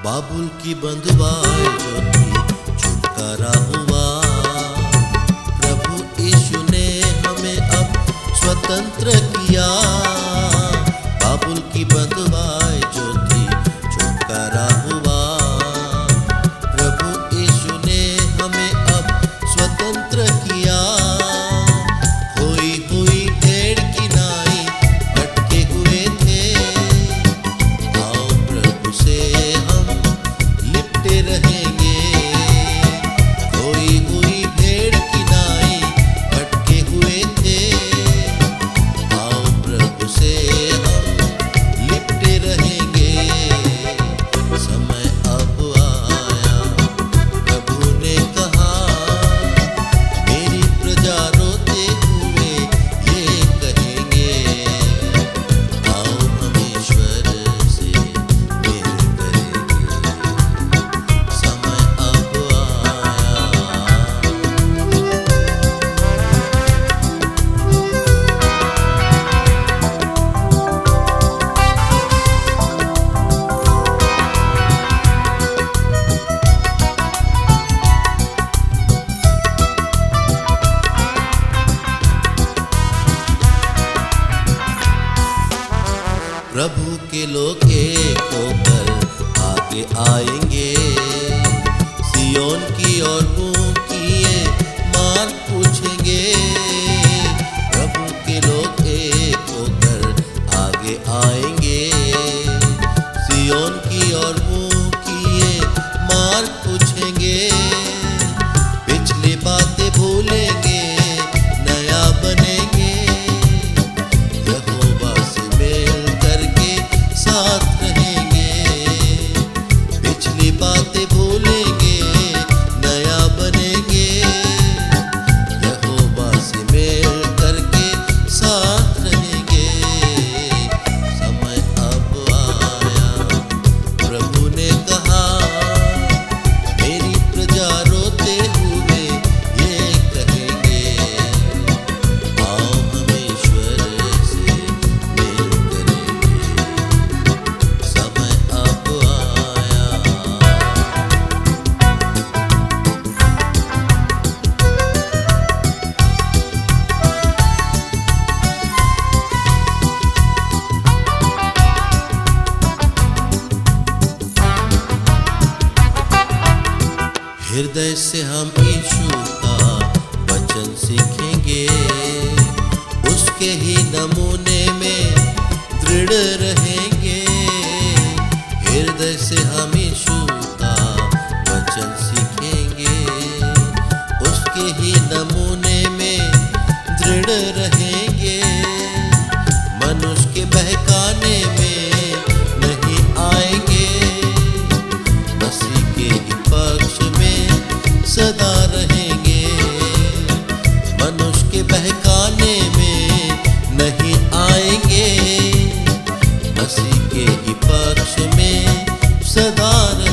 बाबुल की बंधुआई जो थी छुटकारा हुआ। प्रभु यीशु ने हमें अब स्वतंत्र किया। बाबुल की बंधुआई जो थी छुटकारा हुआ। प्रभु यीशु ने हमें अब स्वतंत्र किया। खोई हुई भेड़ की नाई भटके हुए थे, आओ प्रभु से हम लिपटे रहेंगे। खोई हुई भेड़ की नाई भटके हुए थे, आओ प्रभु से हम लिपटे रहेंगे। समय अब आया, प्रभु ने कहा, मेरी प्रजा रोते हुए ये कहेंगे, आओ हम ईश्वर से मेल करेंगे। समय अब आया। प्रभु के लोग एक होकर आगे आएंगे, सियोन की ओर मुंह किए मार्ग पूछेंगे। प्रभु के लोग एक होकर आगे आएंगे, सियोन की ओर मुंह किए मार्ग पूछेंगे। पिछली बातें भूलेंगे, नया बनेंगे, यहोवा से मेल करके साथ रहेंगे। पिछली बातें भूलेंगे, नया बनेंगे, यहोवा से मेल करके साथ रहेंगे। समय अब आया, प्रभु ने कहा, मेरी प्रजा रोते हुए ये कहेंगे, आओ हम ईश्वर से मेल करेंगे। समय अब आया। हृदय से हम यीशु का वचन सीखेंगे, उसके ही नमूने में दृढ़ रहेंगे। हृदय से हम यीशु का वचन सीखेंगे, उसके ही नमूने में दृढ़ रहेंगे। मनुष्य के बहकाने में नहीं आएंगे, मसीह के ही पक्ष में सदा रहेंगे। मनुष्य के बहकाने में नहीं आएंगे, मसीह के ही पक्ष में सदा रहेंगे।